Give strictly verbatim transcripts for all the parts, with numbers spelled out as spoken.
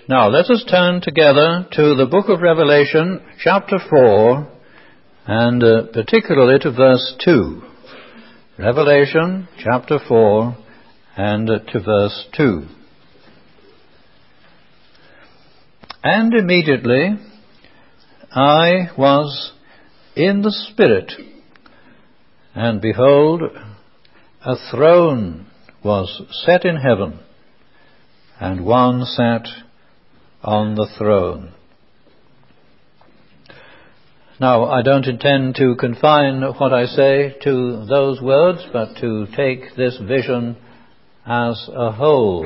Now, let us turn together to the book of Revelation, chapter four, and uh, particularly to verse two. Revelation, chapter four, and uh, to verse two. And immediately I was in the Spirit, and behold, a throne was set in heaven, and one sat on the throne. Now, I don't intend to confine what I say to those words, but to take this vision as a whole.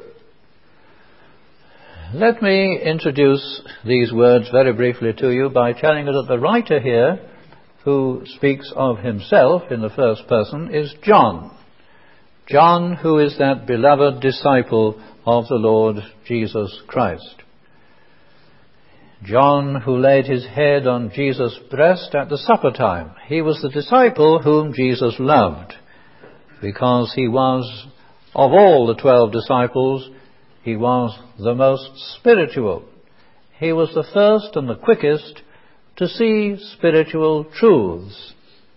Let me introduce these words very briefly to you by telling you that the writer here, who speaks of himself in the first person, is John. John, who is that beloved disciple of the Lord Jesus Christ. John, who laid his head on Jesus' breast at the supper time. He was the disciple whom Jesus loved, because he was, of all the twelve disciples, he was the most spiritual. He was the first and the quickest to see spiritual truths.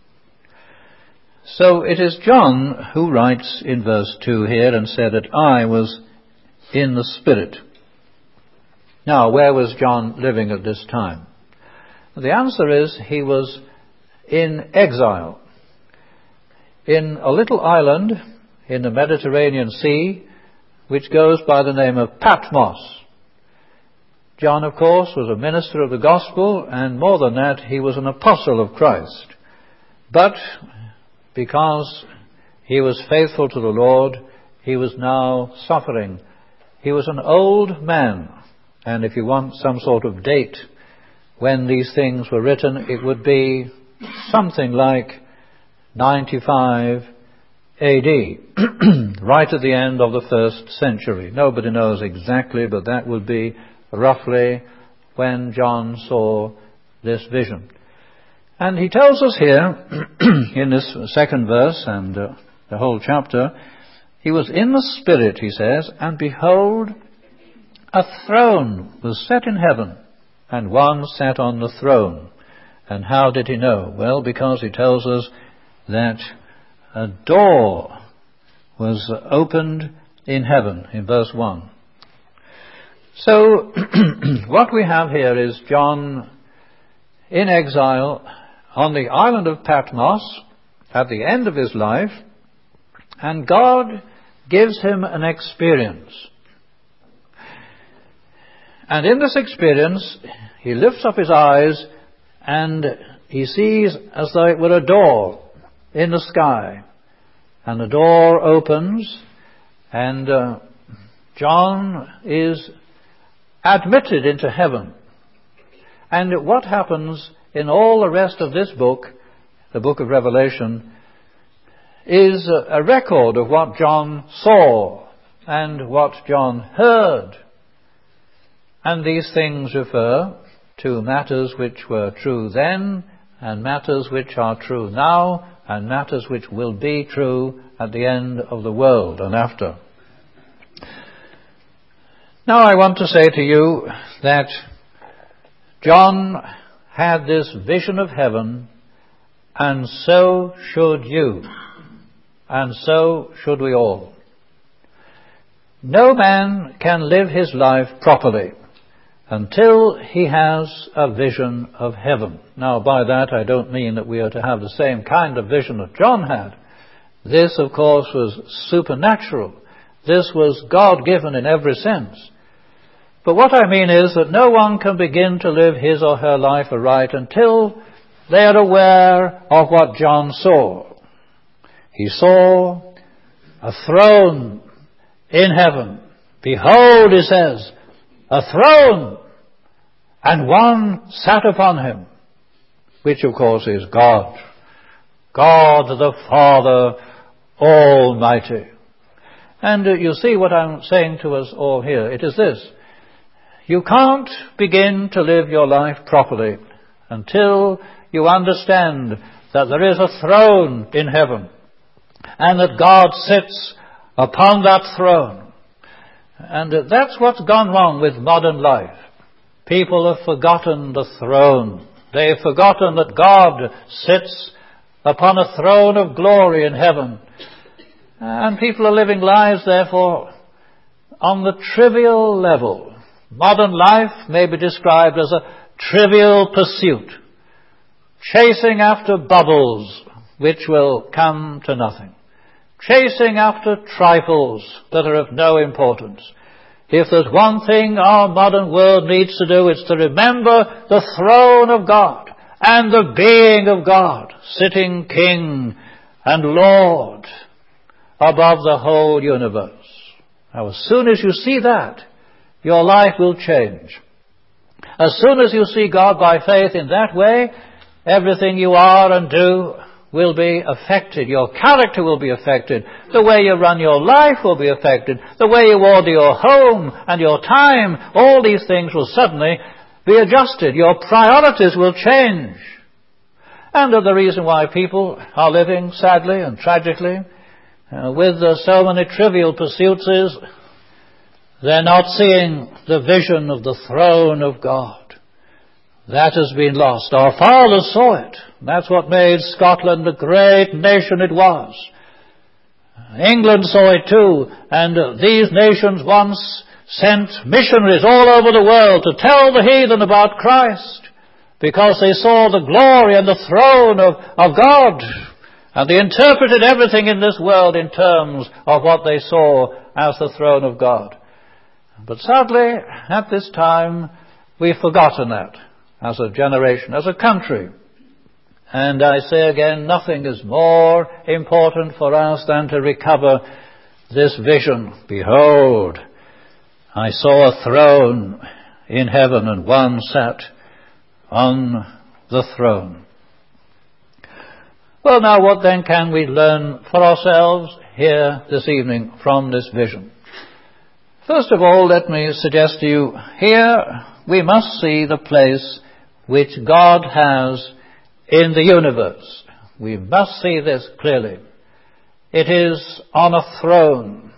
So it is John who writes in verse two here and said that I was in the Spirit. Now, where was John living at this time? The answer is he was in exile in a little island in the Mediterranean Sea which goes by the name of Patmos. John, of course, was a minister of the gospel, and more than that, he was an apostle of Christ. But because he was faithful to the Lord, he was now suffering. He was an old man, and if you want some sort of date when these things were written, it would be something like ninety-five A D, right at the end of the first century. Nobody knows exactly, but that would be roughly when John saw this vision. And he tells us here, in this second verse and uh, the whole chapter, he was in the Spirit, he says, and behold, a throne was set in heaven, and one sat on the throne. And how did he know? Well, because he tells us that a door was opened in heaven, in verse one. So, what we have here is John in exile on the island of Patmos at the end of his life, and God gives him an experience. And in this experience, he lifts up his eyes and he sees as though it were a door in the sky. And the door opens, and uh, John is admitted into heaven. And what happens in all the rest of this book, the book of Revelation, is a, a record of what John saw and what John heard. And these things refer to matters which were true then, and matters which are true now, and matters which will be true at the end of the world and after. Now I want to say to you that John had this vision of heaven, and so should you, and so should we all. No man can live his life properly until he has a vision of heaven. Now, by that I don't mean that we are to have the same kind of vision that John had. This, of course, was supernatural. This was God-given in every sense. But what I mean is that no one can begin to live his or her life aright until they are aware of what John saw. He saw a throne in heaven. Behold, he says, a throne, and one sat upon him, which of course is God. God the Father Almighty. And uh, you see what I'm saying to us all here. It is this. You can't begin to live your life properly until you understand that there is a throne in heaven and that God sits upon that throne. And uh, that's what's gone wrong with modern life. People have forgotten the throne. They've forgotten that God sits upon a throne of glory in heaven. And people are living lives, therefore, on the trivial level. Modern life may be described as a trivial pursuit, chasing after bubbles which will come to nothing, chasing after trifles that are of no importance. If there's one thing our modern world needs to do, it's to remember the throne of God and the being of God, sitting King and Lord above the whole universe. Now, as soon as you see that, your life will change. As soon as you see God by faith in that way, everything you are and do will be affected. Your character will be affected. The way you run your life will be affected. The way you order your home and your time, all these things will suddenly be adjusted. Your priorities will change. And the reason why people are living sadly and tragically uh, with uh, so many trivial pursuits is they're not seeing the vision of the throne of God. That has been lost. Our fathers saw it. That's what made Scotland the great nation it was. England saw it too, and uh, these nations once sent missionaries all over the world to tell the heathen about Christ, because they saw the glory and the throne of, of God, and they interpreted everything in this world in terms of what they saw as the throne of God. But sadly, at this time, we've forgotten that as a generation, as a country. And I say again, nothing is more important for us than to recover this vision. Behold, I saw a throne in heaven, and one sat on the throne. Well, now what then can we learn for ourselves here this evening from this vision? First of all, let me suggest to you, here we must see the place which God has in the universe. We must see this clearly. It is on a throne.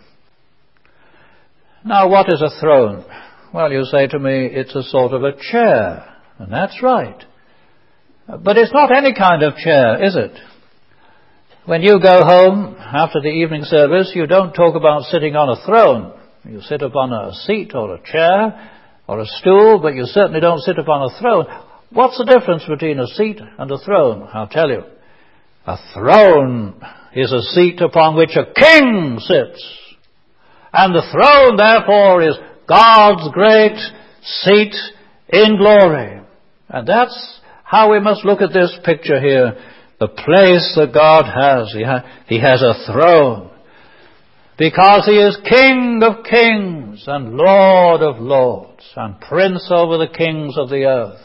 Now, what is a throne? Well, you say to me, it's a sort of a chair. And that's right. But it's not any kind of chair, is it? When you go home after the evening service, you don't talk about sitting on a throne. You sit upon a seat or a chair or a stool, but you certainly don't sit upon a throne. What's the difference between a seat and a throne? I'll tell you. A throne is a seat upon which a king sits. And the throne, therefore, is God's great seat in glory. And that's how we must look at this picture here. The place that God has. He, ha- he has a throne. Because He is King of kings and Lord of lords and Prince over the kings of the earth.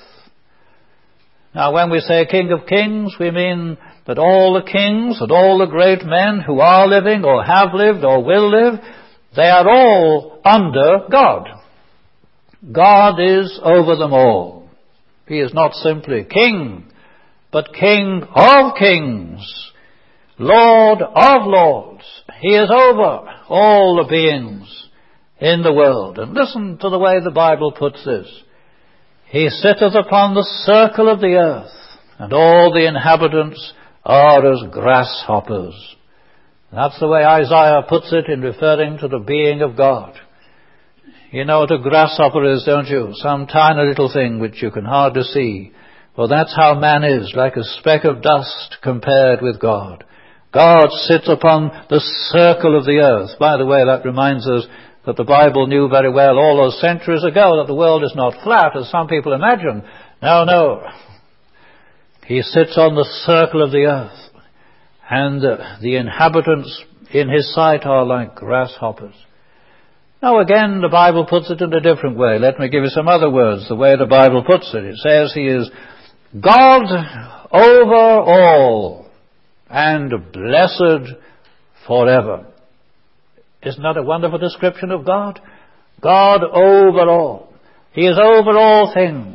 Now, when we say King of kings, we mean that all the kings and all the great men who are living or have lived or will live, they are all under God. God is over them all. He is not simply King, but King of kings, Lord of lords. He is over all the beings in the world. And listen to the way the Bible puts this. He sitteth upon the circle of the earth, and all the inhabitants are as grasshoppers. That's the way Isaiah puts it in referring to the being of God. You know what a grasshopper is, don't you? Some tiny little thing which you can hardly see. Well, that's how man is, like a speck of dust compared with God. God sits upon the circle of the earth. By the way, that reminds us that the Bible knew very well all those centuries ago that the world is not flat, as some people imagine. No, no. He sits on the circle of the earth, and uh, the inhabitants in His sight are like grasshoppers. Now again, the Bible puts it in a different way. Let me give you some other words, the way the Bible puts it. It says He is God over all, and blessed forever. Isn't that a wonderful description of God? God over all. He is over all things.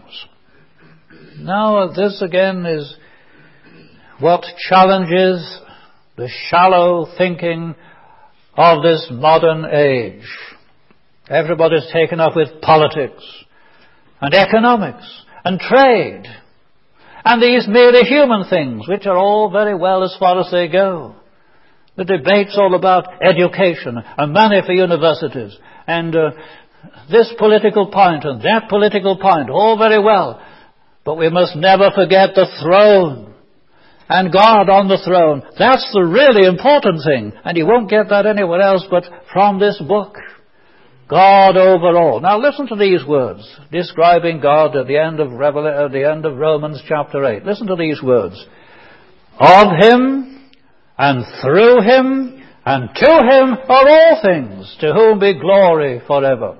Now, this again is what challenges the shallow thinking of this modern age. Everybody's taken up with politics and economics and trade and these merely human things, which are all very well as far as they go. The debate's all about education and money for universities and uh, this political point and that political point, all very well. But we must never forget the throne and God on the throne. That's the really important thing. And you won't get that anywhere else but from this book. God over all. Now listen to these words describing God at the end of Revel- at the end of Romans chapter eight. Listen to these words. Of Him and through Him and to Him are all things, to whom be glory forever.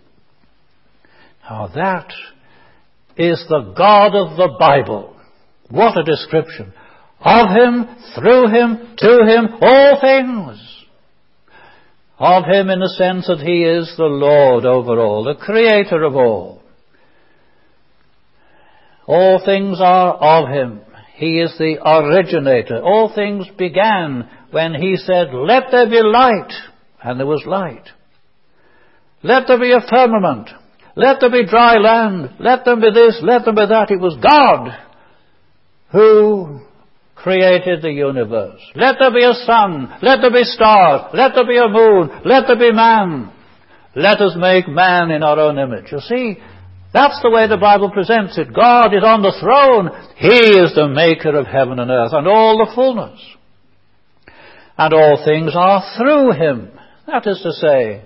Now that is the God of the Bible. What a description. Of Him, through Him, to Him, all things. Of Him in the sense that He is the Lord over all, the Creator of all. All things are of Him. He is the originator. All things began when He said, "Let there be light," and there was light. Let there be a firmament. Let there be dry land. Let there be this, let there be that. It was God who created the universe. Let there be a sun. Let there be stars. Let there be a moon. Let there be man. Let us make man in our own image. You see, that's the way the Bible presents it. God is on the throne. He is the maker of heaven and earth and all the fullness. And all things are through Him. That is to say,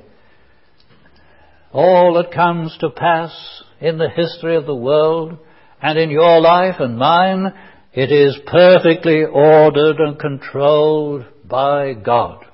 all that comes to pass in the history of the world and in your life and mine, it is perfectly ordered and controlled by God.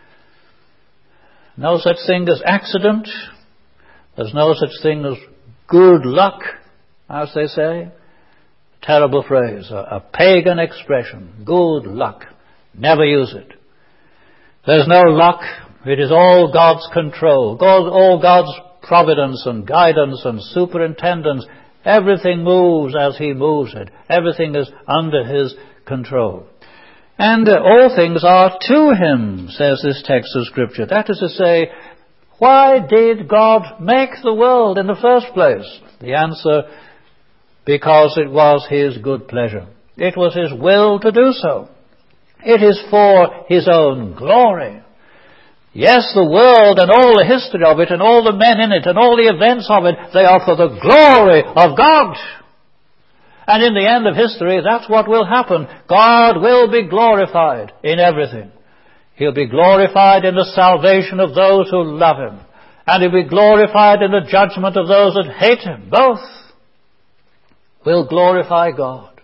No such thing as accident. There's no such thing as good luck, as they say. Terrible phrase, a, a pagan expression. Good luck. Never use it. There's no luck. It is all God's control. God, all God's providence and guidance and superintendence. Everything moves as He moves it. Everything is under His control. And uh, all things are to Him, says this text of Scripture. That is to say, why did God make the world in the first place? The answer, because it was His good pleasure. It was His will to do so. It is for His own glory. Yes, the world and all the history of it and all the men in it and all the events of it, they are for the glory of God. And in the end of history, that's what will happen. God will be glorified in everything. He'll be glorified in the salvation of those who love Him. And He'll be glorified in the judgment of those that hate Him. Both will glorify God.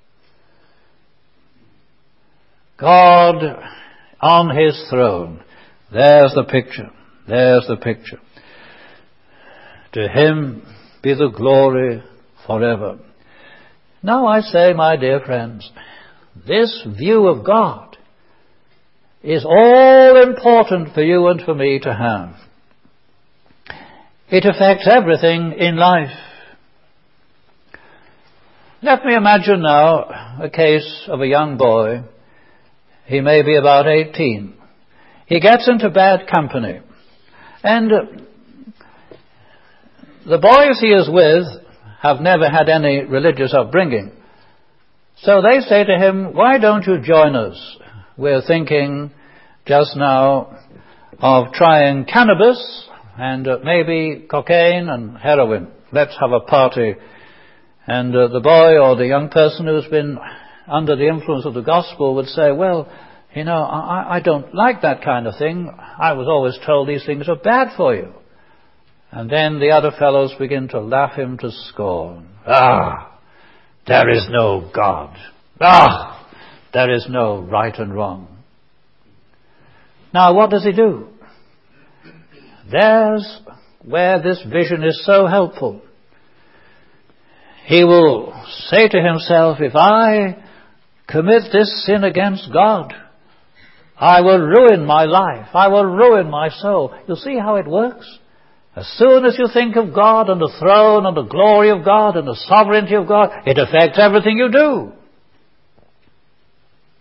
God on His throne. There's the picture. There's the picture. To Him be the glory forever. Now I say, my dear friends, this view of God is all important for you and for me to have. It affects everything in life. Let me imagine now a case of a young boy. He may be about eighteen. He gets into bad company. And the boys he is with have never had any religious upbringing. So they say to him, "Why don't you join us? We're thinking just now of trying cannabis and uh, maybe cocaine and heroin. Let's have a party." And uh, the boy or the young person who's been under the influence of the gospel would say, "Well, you know, I, I don't like that kind of thing. I was always told these things are bad for you." And then the other fellows begin to laugh him to scorn. "Ah, there is no God. Ah, there is no right and wrong." Now, what does he do? There's where this vision is so helpful. He will say to himself, if I commit this sin against God, I will ruin my life. I will ruin my soul. You see how it works? As soon as you think of God and the throne and the glory of God and the sovereignty of God, it affects everything you do.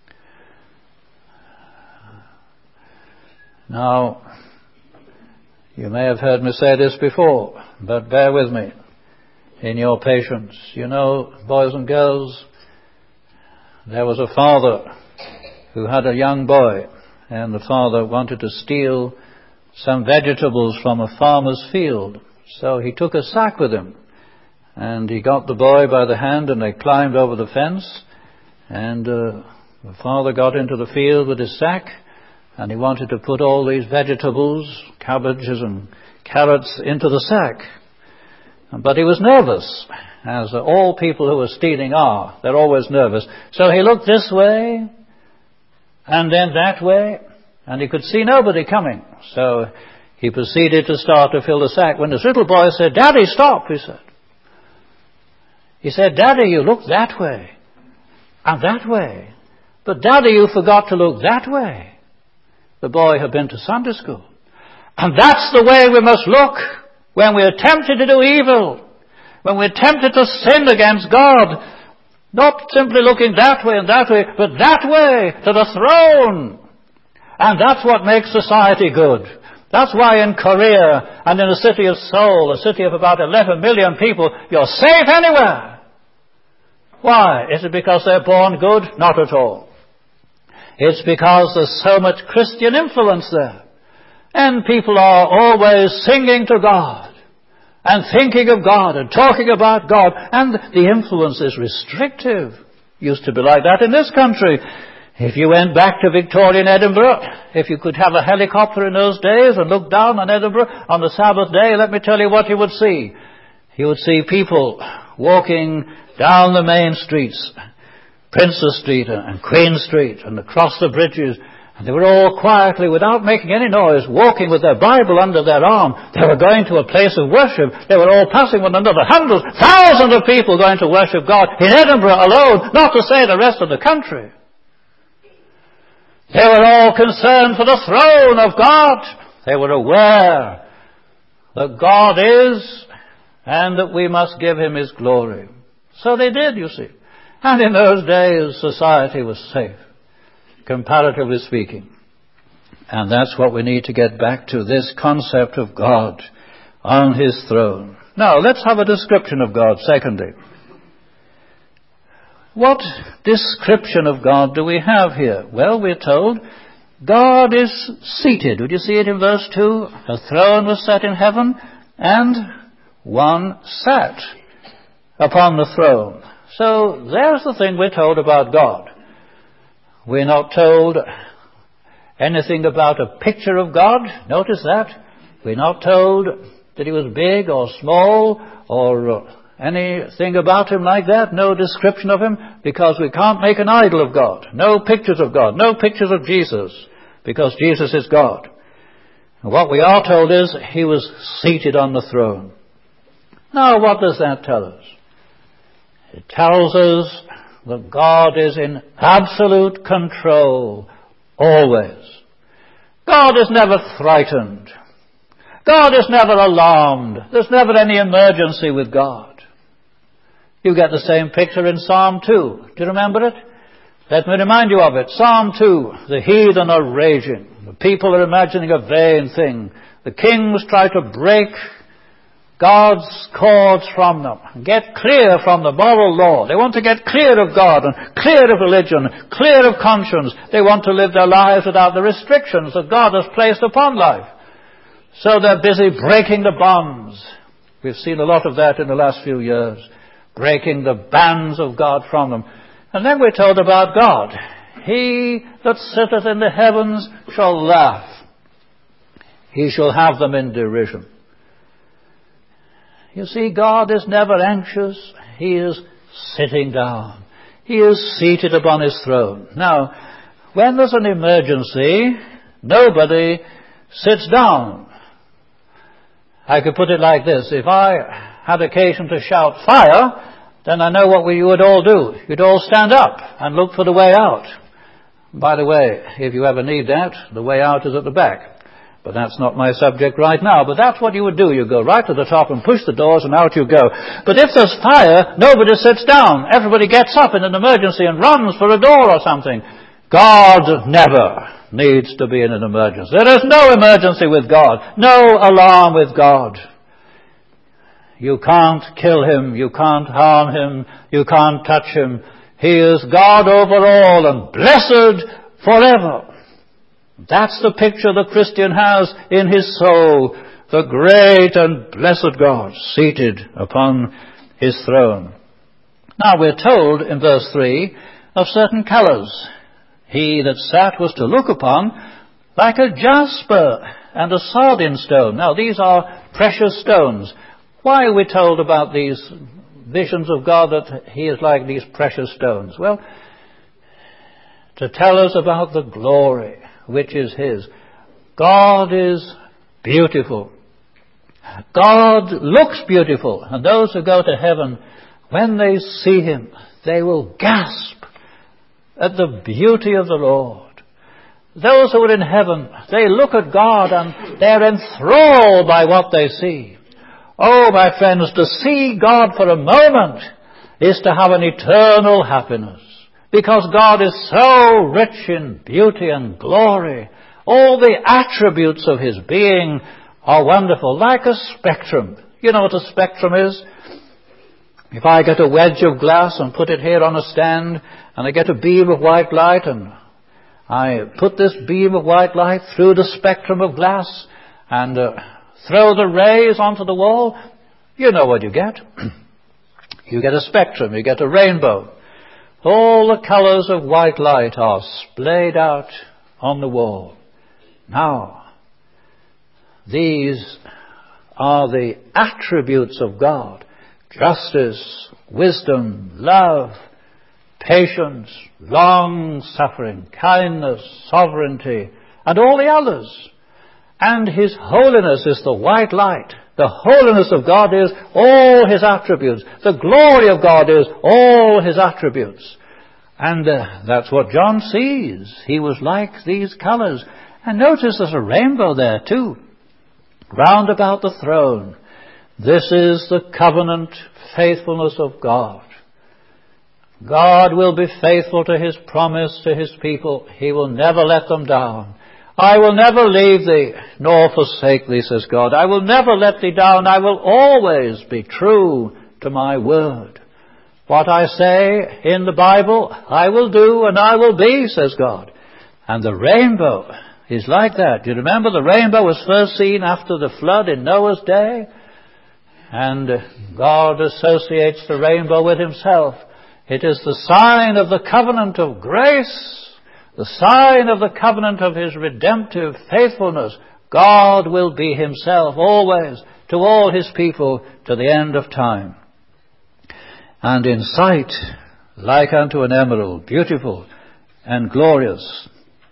Now, You may have heard me say this before, but bear with me in your patience. You know, boys and girls, there was a father who had a young boy, and the father wanted to steal some vegetables from a farmer's field. So he took a sack with him, and he got the boy by the hand, and they climbed over the fence, and uh, the father got into the field with his sack, and he wanted to put all these vegetables, cabbages and carrots, into the sack. But he was nervous, as all people who are stealing are. They're always nervous. So he looked this way, and then that way, and he could see nobody coming. So he proceeded to start to fill the sack, when this little boy said, "Daddy, stop," he said. He said, "Daddy, you look that way, and that way. But Daddy, you forgot to look that way." The boy had been to Sunday school. "And that's the way we must look when we are tempted to do evil, when we're tempted to sin against God. Not simply looking that way and that way, but that way to the throne. And that's what makes society good. That's why in Korea and in the city of Seoul, a city of about eleven million people, you're safe anywhere. Why? Is it because they're born good? Not at all. It's because there's so much Christian influence there. And people are always singing to God and thinking of God and talking about God. And the influence is restrictive. Used to be like that in this country. If you went back to Victorian Edinburgh, if you could have a helicopter in those days and look down on Edinburgh on the Sabbath day, let me tell you what you would see. You would see people walking down the main streets, Princess Street and Queen Street, and across the bridges. And they were all quietly, without making any noise, walking with their Bible under their arm. They were going to a place of worship. They were all passing one another. Hundreds, thousands of people going to worship God in Edinburgh alone, not to say the rest of the country. They were all concerned for the throne of God. They were aware that God is, and that we must give Him His glory. So they did, you see. And in those days, society was safe, comparatively speaking. And that's what we need to get back to, this concept of God on His throne. Now, let's have a description of God, secondly. What description of God do we have here? Well, we're told God is seated. Would you see it in verse two? A throne was set in heaven, and one sat upon the throne. So there's the thing we're told about God. We're not told anything about a picture of God. Notice that. We're not told that He was big or small or anything about Him like that. No description of Him, because we can't make an idol of God. No pictures of God. No pictures of Jesus, because Jesus is God. And what we are told is He was seated on the throne. Now, what does that tell us? It tells us that God is in absolute control always. God is never frightened. God is never alarmed. There's never any emergency with God. You get the same picture in Psalm two. Do you remember it? Let me remind you of it. Psalm two. The heathen are raging. The people are imagining a vain thing. The kings try to break God's cords from them, get clear from the moral law. They want to get clear of God and clear of religion, clear of conscience. They want to live their lives without the restrictions that God has placed upon life. So they're busy breaking the bonds. We've seen a lot of that in the last few years, breaking the bands of God from them. And then we're told about God. He that sitteth in the heavens shall laugh. He shall have them in derision. You see, God is never anxious. He is sitting down. He is seated upon His throne. Now, when there's an emergency, nobody sits down. I could put it like this. If I had occasion to shout fire, then I know what you would all do. You'd all stand up and look for the way out. By the way, if you ever need that, the way out is at the back. But that's not my subject right now. But that's what you would do. You go right to the top and push the doors, and out you go. But if there's fire, nobody sits down. Everybody gets up in an emergency and runs for a door or something. God never. needs to be in an emergency. There is no emergency with God, no alarm with God. You can't kill him, you can't harm him, you can't touch him. He is God over all and blessed forever. That's the picture the Christian has in his soul, the great and blessed God seated upon his throne. Now we're told in verse three of certain colours. He that sat was to look upon like a jasper and a sardine stone. Now these are precious stones. Why are we told about these visions of God that he is like these precious stones? Well, to tell us about the glory which is his. God is beautiful. God looks beautiful. And those who go to heaven, when they see him, they will gasp at the beauty of the Lord. Those who are in heaven, they look at God and they're enthralled by what they see. Oh, my friends, to see God for a moment is to have an eternal happiness, because God is so rich in beauty and glory. All the attributes of his being are wonderful, like a spectrum. You know what a spectrum is? If I get a wedge of glass and put it here on a stand, and I get a beam of white light, and I put this beam of white light through the spectrum of glass, and uh, throw the rays onto the wall, you know what you get. You get a spectrum, you get a rainbow. All the colours of white light are splayed out on the wall. Now, these are the attributes of God: justice, wisdom, love, patience, long-suffering, kindness, sovereignty, and all the others. And his holiness is the white light. The holiness of God is all his attributes. The glory of God is all his attributes. And uh, that's what John sees. He was like these colours. And notice there's a rainbow there too, round about the throne. This is the covenant faithfulness of God. God will be faithful to his promise to his people. He will never let them down. I will never leave thee, nor forsake thee, says God. I will never let thee down. I will always be true to my word. What I say in the Bible, I will do and I will be, says God. And the rainbow is like that. Do you remember the rainbow was first seen after the flood in Noah's day? And God associates the rainbow with himself. It is the sign of the covenant of grace, the sign of the covenant of his redemptive faithfulness. God will be himself always to all his people to the end of time. And in sight, like unto an emerald, beautiful and glorious.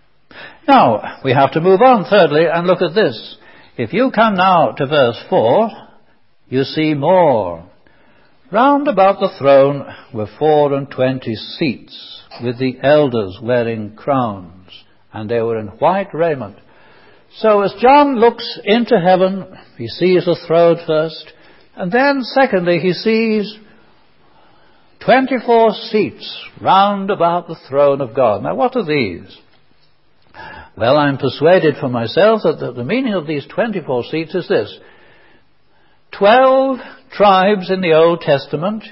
Now, we have to move on, thirdly, and look at this. If you come now to verse four, you see more. Round about the throne were four and twenty seats, with the elders wearing crowns, and they were in white raiment. So as John looks into heaven, he sees the throne first, and then secondly he sees twenty-four seats round about the throne of God. Now what are these? Well, I'm persuaded for myself that the, the meaning of these twenty-four seats is this. Twelve tribes in the Old Testament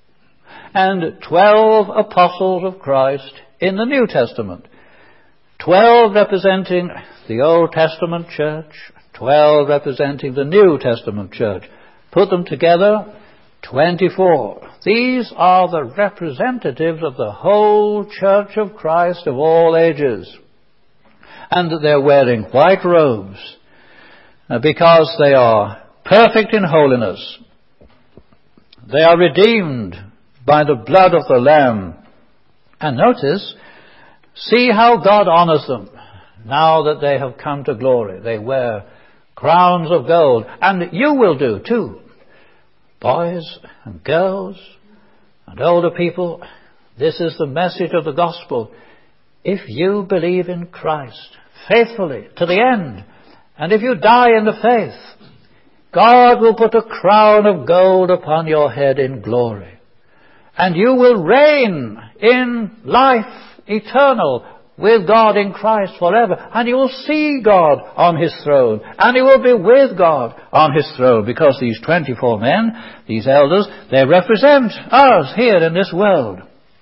and twelve apostles of Christ in the New Testament. Twelve representing the Old Testament church, twelve representing the New Testament church. Put them together, twenty-four. These are the representatives of the whole church of Christ of all ages. And they're wearing white robes because they are perfect in holiness. They are redeemed by the blood of the Lamb. And notice, see how God honors them now that they have come to glory. They wear crowns of gold. And you will do too. Boys and girls and older people, this is the message of the gospel. If you believe in Christ faithfully to the end, and if you die in the faith, God will put a crown of gold upon your head in glory. And you will reign in life eternal with God in Christ forever. And you will see God on his throne. And you will be with God on his throne. Because these twenty-four men, these elders, they represent us here in this world.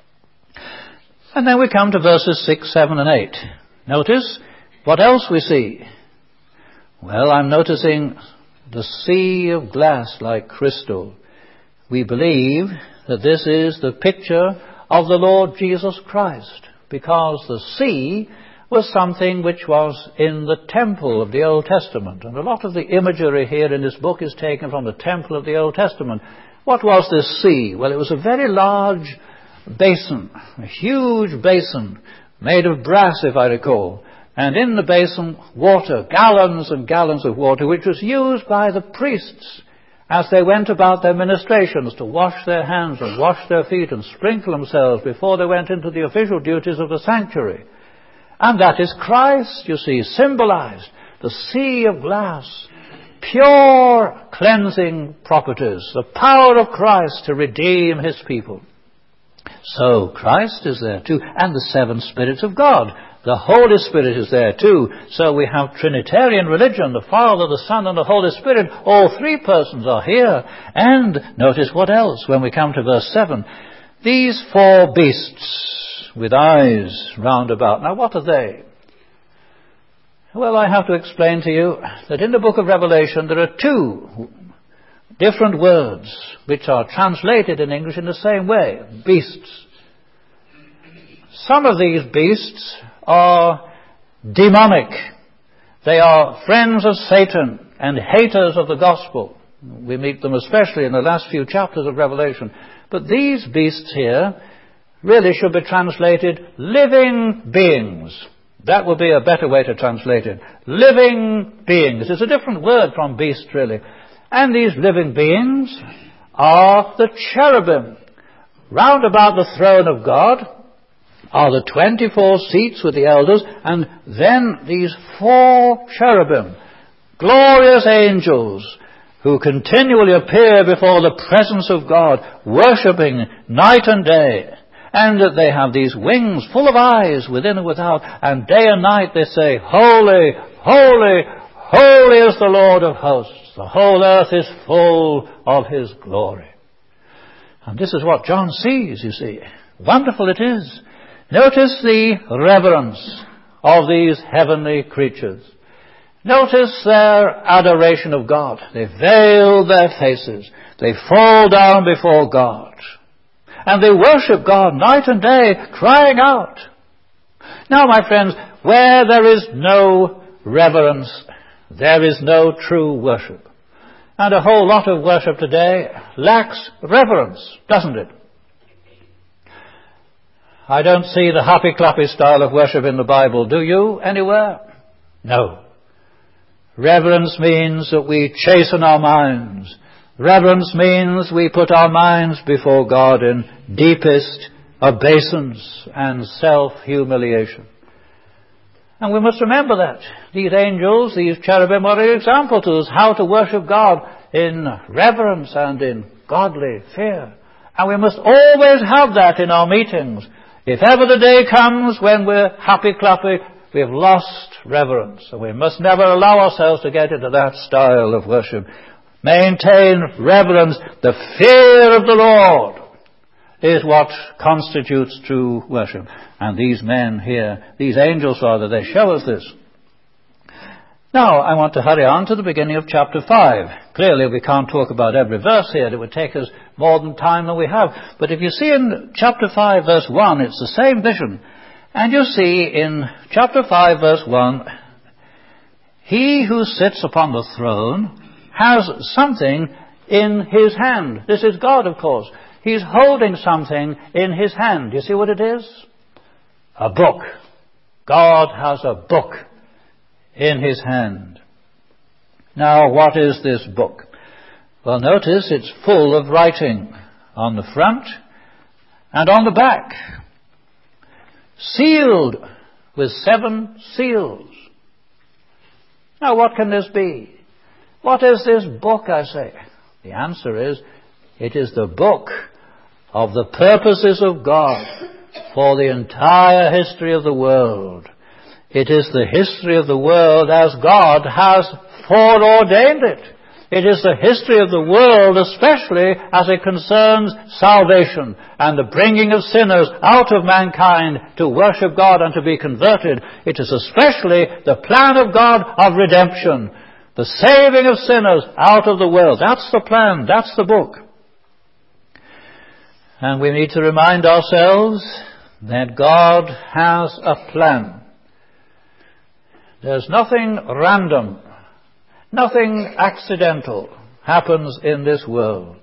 And then we come to verses six, seven, and eight. Notice what else we see. Well, I'm noticing the sea of glass like crystal. We believe that this is the picture of the Lord Jesus Christ, because the sea was something which was in the temple of the Old Testament. And a lot of the imagery here in this book is taken from the temple of the Old Testament. What was this sea? Well, it was a very large basin, a huge basin made of brass, if I recall. And in the basin, water, gallons and gallons of water, which was used by the priests as they went about their ministrations to wash their hands and wash their feet and sprinkle themselves before they went into the official duties of the sanctuary. And that is Christ, you see, symbolized. The sea of glass, pure cleansing properties, the power of Christ to redeem his people. So Christ is there too, and the seven spirits of God. The Holy Spirit is there too. So we have Trinitarian religion, the Father, the Son, and the Holy Spirit. All three persons are here. And notice what else when we come to verse seven. These four beasts with eyes round about. Now what are they? Well, I have to explain to you that in the book of Revelation there are two different words which are translated in English in the same way. Beasts. Some of these beasts are demonic. They are friends of Satan and haters of the gospel. We meet them especially in the last few chapters of Revelation. But these beasts here really should be translated living beings. That would be a better way to translate it. Living beings. It's a different word from beast, really. And these living beings are the cherubim. Round about the throne of God are the twenty-four seats with the elders, and then these four cherubim, glorious angels, who continually appear before the presence of God, worshipping night and day. And that they have these wings full of eyes within and without, and day and night they say, Holy, holy, holy is the Lord of hosts. The whole earth is full of his glory. And this is what John sees, you see. Wonderful it is. Notice the reverence of these heavenly creatures. Notice their adoration of God. They veil their faces. They fall down before God. And they worship God night and day, crying out. Now, my friends, where there is no reverence, there is no true worship. And a whole lot of worship today lacks reverence, doesn't it? I don't see the happy-clappy style of worship in the Bible. Do you, anywhere? No. Reverence means that we chasten our minds. Reverence means we put our minds before God in deepest obeisance and self-humiliation. And we must remember that. These angels, these cherubim are an example to us how to worship God in reverence and in godly fear. And we must always have that in our meetings. If ever the day comes when we're happy-clappy, we have lost reverence. And we must never allow ourselves to get into that style of worship. Maintain reverence. The fear of the Lord is what constitutes true worship. And these men here, these angels rather, they show us this. Now, I want to hurry on to the beginning of chapter five. Clearly, we can't talk about every verse here. It would take us more than time than we have. But if you see in chapter five, verse one, it's the same vision. And you see in chapter five, verse one, he who sits upon the throne has something in his hand. This is God, of course. He's holding something in his hand. You see what it is? A book. God has a book in his hand. Now, what is this book? Well, notice it's full of writing on the front and on the back, sealed with seven seals. Now, what can this be? What is this book, I say? The answer is, it is the book of the purposes of God for the entire history of the world. It is the history of the world as God has foreordained it. It is the history of the world, especially as it concerns salvation and the bringing of sinners out of mankind to worship God and to be converted. It is especially the plan of God of redemption, the saving of sinners out of the world. That's the plan. That's the book. And we need to remind ourselves that God has a plan. There's nothing random, nothing accidental happens in this world.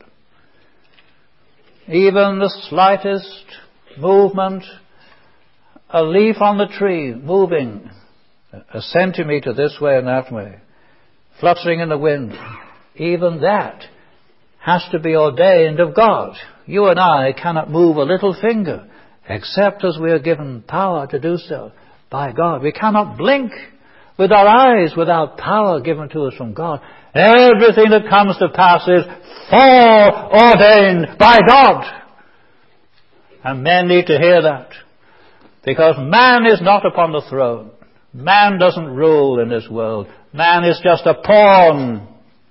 Even the slightest movement, a leaf on the tree moving a centimeter this way and that way, fluttering in the wind, even that has to be ordained of God. You and I cannot move a little finger except as we are given power to do so by God. We cannot blink with our eyes without power given to us from God. Everything that comes to pass is foreordained by God. And men need to hear that, because man is not upon the throne. Man doesn't rule in this world. Man is just a pawn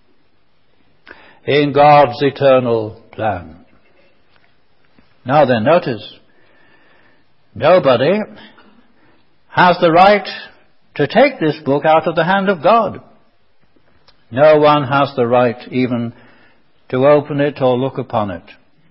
in God's eternal plan. Now then, notice, nobody has the right to take this book out of the hand of God. No one has the right even to open it or look upon it.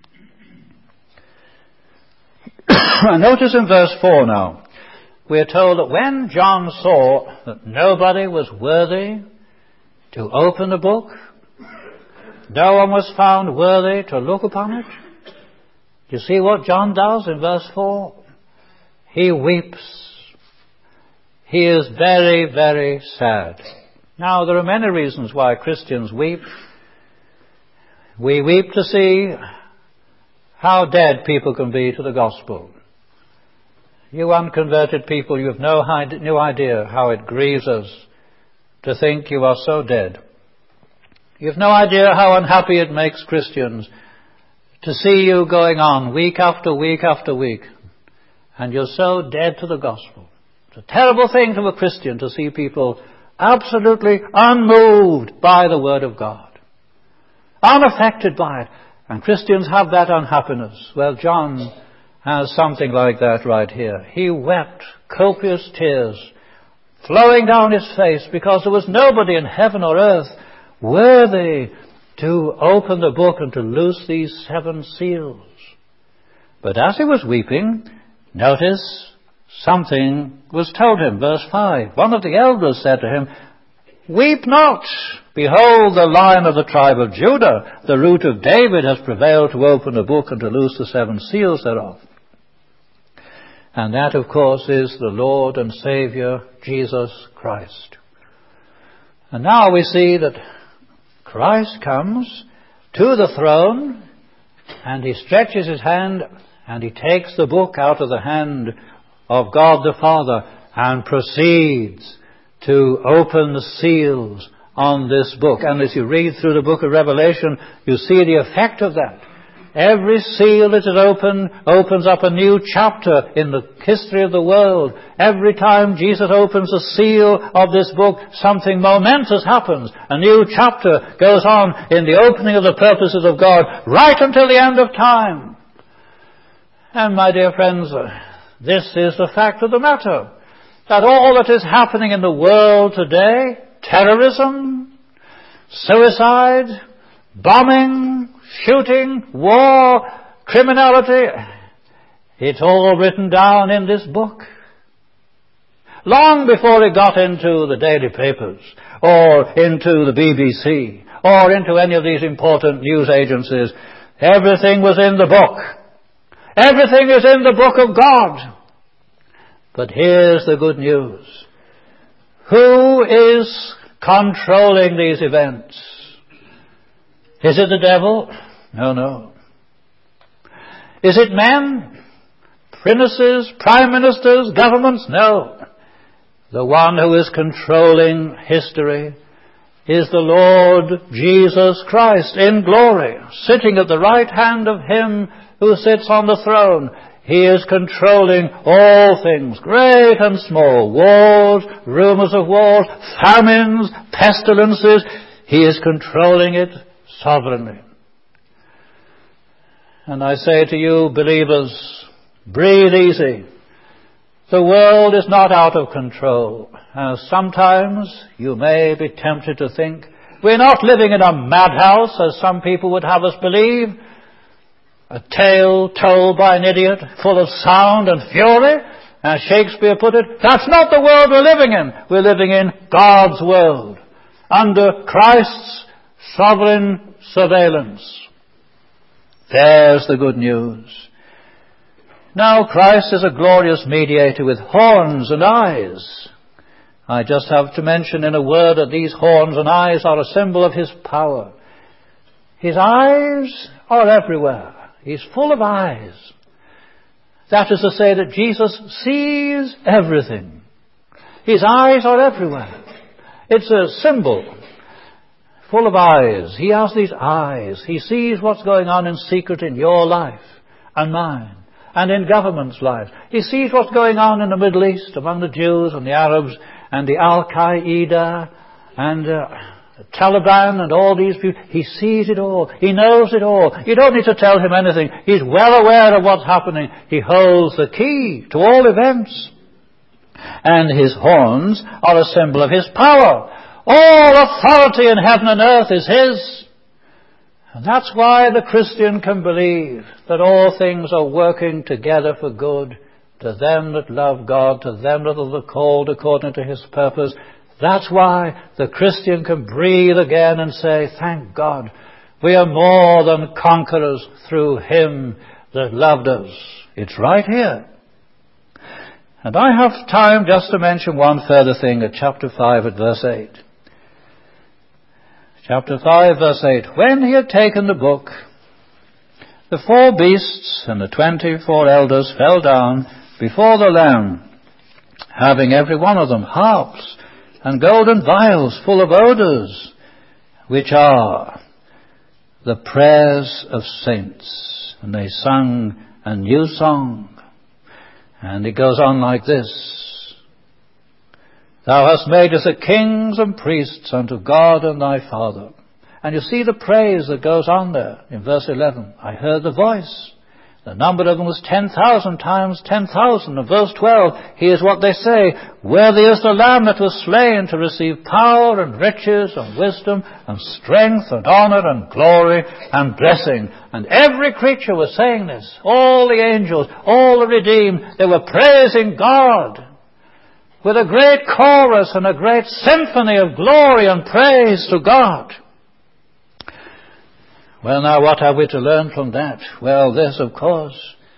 Notice in verse four now, we are told that when John saw that nobody was worthy to open the book, no one was found worthy to look upon it. Do you see what John does in verse four? He weeps. He is very, very sad. Now, there are many reasons why Christians weep. We weep to see how dead people can be to the gospel. You unconverted people, you have no, no idea how it grieves us to think you are so dead. You have no idea how unhappy it makes Christians to see you going on week after week after week, and you're so dead to the gospel. It's a terrible thing to a Christian to see people absolutely unmoved by the Word of God, unaffected by it. And Christians have that unhappiness. Well, John has something like that right here. He wept copious tears flowing down his face because there was nobody in heaven or earth worthy to open the book and to loose these seven seals. But as he was weeping, notice something was told him. Verse five. One of the elders said to him, "Weep not. Behold, the Lion of the tribe of Judah, the root of David, has prevailed to open the book and to loose the seven seals thereof." And that, of course, is the Lord and Saviour, Jesus Christ. And now we see that Christ comes to the throne, and he stretches his hand and he takes the book out of the hand of God the Father and proceeds to open the seals on this book. And as you read through the book of Revelation, you see the effect of that. Every seal that is opened opens up a new chapter in the history of the world. Every time Jesus opens a seal of this book, something momentous happens. A new chapter goes on in the opening of the purposes of God right until the end of time. And my dear friends, this is the fact of the matter, that all that is happening in the world today, terrorism, suicide, bombing, shooting, war, criminality, it's all written down in this book. Long before it got into the daily papers, or into the B B C, or into any of these important news agencies, everything was in the book. Everything is in the book of God. But here's the good news. Who is controlling these events? Is it the devil? No, no. Is it men? Princes, prime ministers, governments? No. The one who is controlling history is the Lord Jesus Christ in glory, sitting at the right hand of him who sits on the throne. He is controlling all things, great and small, wars, rumors of wars, famines, pestilences. He is controlling it sovereignly. And I say to you, believers, breathe easy. The world is not out of control. Uh, sometimes you may be tempted to think, we're not living in a madhouse, as some people would have us believe, a tale told by an idiot, full of sound and fury, as Shakespeare put it. That's not the world we're living in. We're living in God's world, under Christ's sovereign surveillance. There's the good news. Now Christ is a glorious mediator with horns and eyes. I just have to mention in a word that these horns and eyes are a symbol of his power. His eyes are everywhere. He's full of eyes. That is to say that Jesus sees everything. His eyes are everywhere. It's a symbol. Full of eyes. He has these eyes. He sees what's going on in secret in your life and mine and in government's lives. He sees what's going on in the Middle East among the Jews and the Arabs and the Al-Qaeda and uh, the Taliban and all these people. He sees it all. He knows it all. You don't need to tell him anything. He's well aware of what's happening. He holds the key to all events. And his horns are a symbol of his power. All authority in heaven and earth is his. And that's why the Christian can believe that all things are working together for good to them that love God, to them that are called according to his purpose. That's why the Christian can breathe again and say, thank God, we are more than conquerors through him that loved us. It's right here. And I have time just to mention one further thing at chapter five at verse eight. Chapter five, verse eight. When he had taken the book, the four beasts and the twenty-four elders fell down before the Lamb, having every one of them harps and golden vials full of odors, which are the prayers of saints. And they sung a new song. And it goes on like this. Thou hast made us a kings and priests unto God and thy Father. And you see the praise that goes on there in verse eleven. I heard the voice. The number of them was ten thousand times ten thousand. And verse twelve, here's what they say. Worthy is the Lamb that was slain to receive power and riches and wisdom and strength and honor and glory and blessing. And every creature was saying this. All the angels, all the redeemed, they were praising God with a great chorus and a great symphony of glory and praise to God. Well, now, what have we to learn from that? Well, this, of course,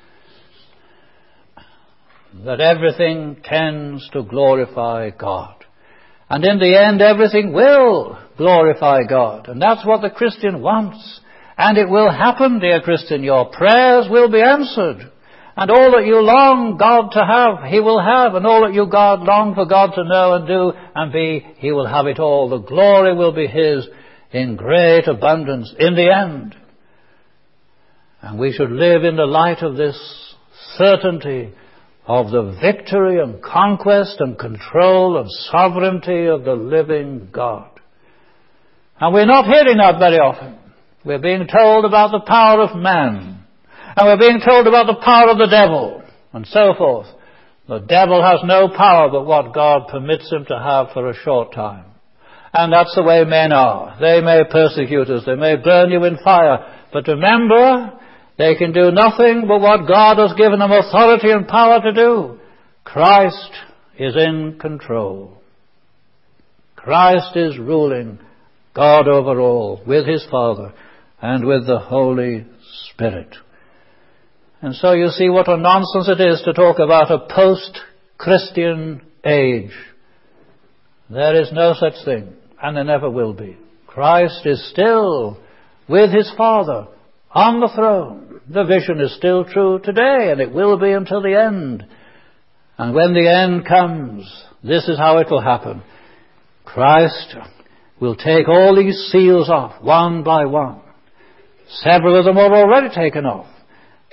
that everything tends to glorify God. And in the end, everything will glorify God. And that's what the Christian wants. And it will happen, dear Christian. Your prayers will be answered. And all that you long God to have, he will have. And all that you God long for God to know and do and be, he will have it all. The glory will be his in great abundance in the end. And we should live in the light of this certainty of the victory and conquest and control and sovereignty of the living God. And we're not hearing that very often. We're being told about the power of man. And we're being told about the power of the devil and so forth. The devil has no power but what God permits him to have for a short time. And that's the way men are. They may persecute us. They may burn you in fire. But remember, they can do nothing but what God has given them authority and power to do. Christ is in control. Christ is ruling, God over all, with his Father and with the Holy Spirit. And so you see what a nonsense it is to talk about a post-Christian age. There is no such thing. And there never will be. Christ is still with his Father on the throne. The vision is still true today, and it will be until the end. And when the end comes, this is how it will happen. Christ will take all these seals off, one by one. Several of them are already taken off.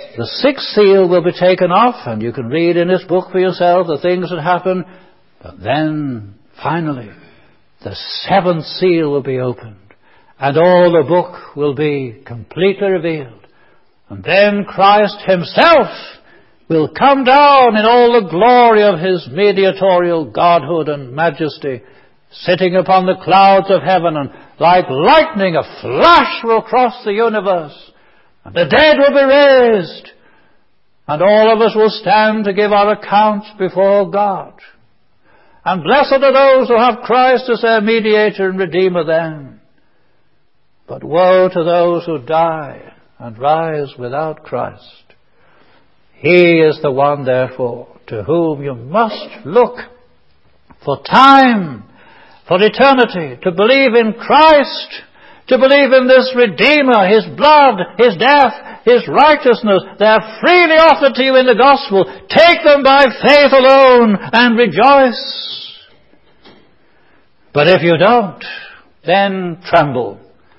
The sixth seal will be taken off, and you can read in this book for yourself the things that happen. But then, finally, the seventh seal will be opened, and all the book will be completely revealed. And then Christ himself will come down in all the glory of his mediatorial godhood and majesty, sitting upon the clouds of heaven, and like lightning a flash will cross the universe, and the dead will be raised, and all of us will stand to give our account before God. And blessed are those who have Christ as their mediator and redeemer then. But woe to those who die and rise without Christ. He is the one, therefore, to whom you must look for time, for eternity, to believe in Christ, to believe in this Redeemer, his blood, his death, his righteousness. They are freely offered to you in the gospel. Take them by faith alone and rejoice. But if you don't, then tremble.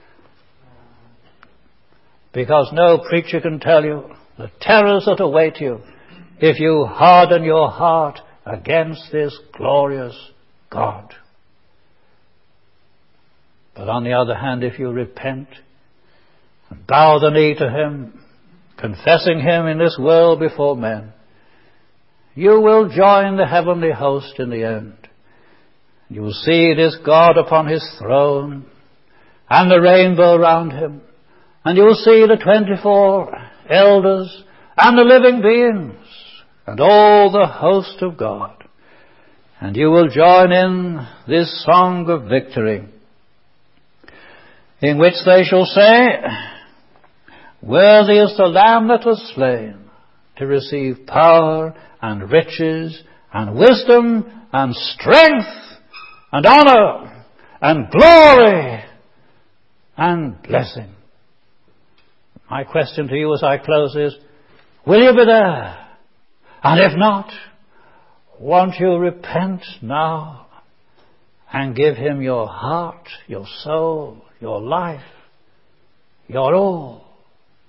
Because no preacher can tell you the terrors that await you if you harden your heart against this glorious God. But on the other hand, if you repent and bow the knee to him, confessing him in this world before men, you will join the heavenly host in the end. You will see this God upon his throne and the rainbow round him, and you will see the twenty-four elders and the living beings and all the host of God. And you will join in this song of victory, in which they shall say, worthy is the Lamb that was slain to receive power and riches and wisdom and strength and honor and glory and blessing. My question to you as I close is, will you be there? And if not, won't you repent now and give him your heart, your soul, your life, your all?